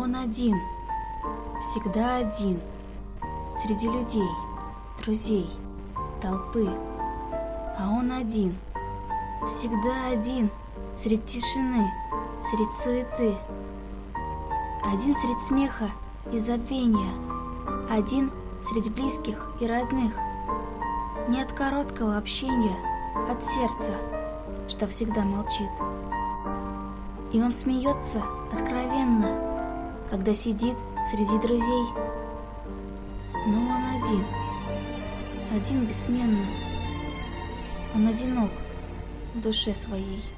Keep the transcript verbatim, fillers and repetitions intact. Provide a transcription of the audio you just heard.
он один, всегда один, среди людей, друзей, толпы. А он один, всегда один, среди тишины, среди суеты. Один среди смеха и забвения, один среди близких и родных. Не от короткого общения, от сердца, что всегда молчит. И он смеется откровенно, когда сидит среди друзей. Но он один, один бессменно. Он одинок в душе своей.